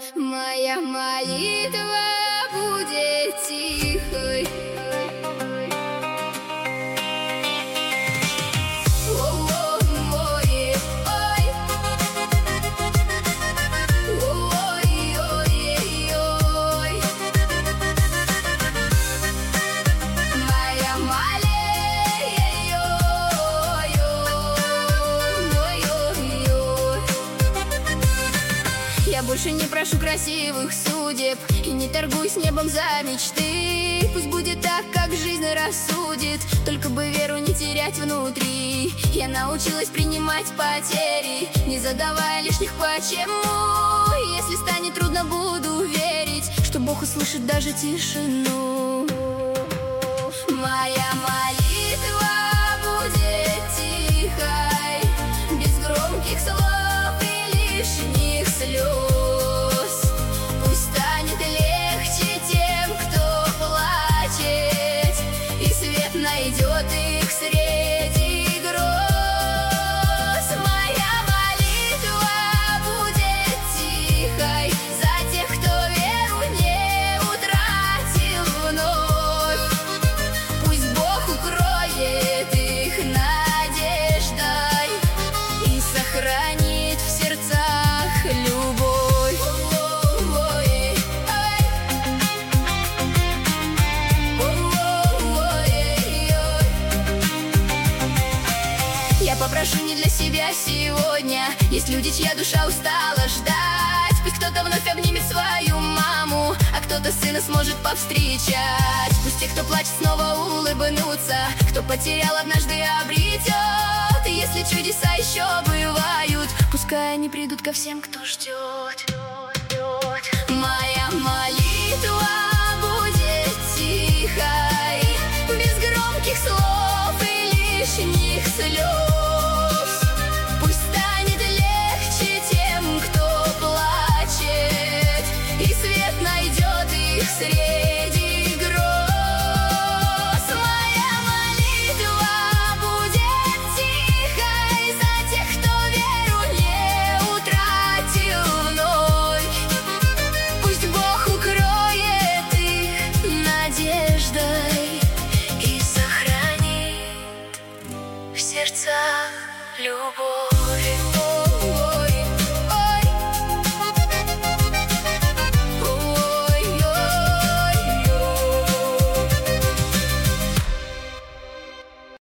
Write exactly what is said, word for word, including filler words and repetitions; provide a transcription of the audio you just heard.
Моя молитва будет тихой. Я больше не прошу красивых судеб и не торгуюсь небом за мечты. Пусть будет так, как жизнь рассудит, только бы веру не терять внутри. Я научилась принимать потери, не задавая лишних почему. Если станет трудно, буду верить, что Бог услышит даже тишину. Моя молитва будет тихой, без громких слов и лишних слез. Найдет их среди гроз. Моя молитва будет тихой за тех, кто веру не утратил вновь. Пусть Бог укроет их надеждой и сохранит в сердцах любовь. Я попрошу не для себя сегодня. Есть люди, чья душа устала ждать. Пусть кто-то вновь обнимет свою маму, а кто-то сына сможет повстречать. Пусть те, кто плачет, снова улыбнутся, кто потерял, однажды обретет. И если чудеса еще бывают, пускай они придут ко всем, кто ждет. Моя молитва будет тихой, без громких слов и лишних слез. Среди гроз моя молитва будет тихой за тех, кто веру не утратил вновь. Пусть Бог укроет их надеждой и сохранит в сердцах любовь.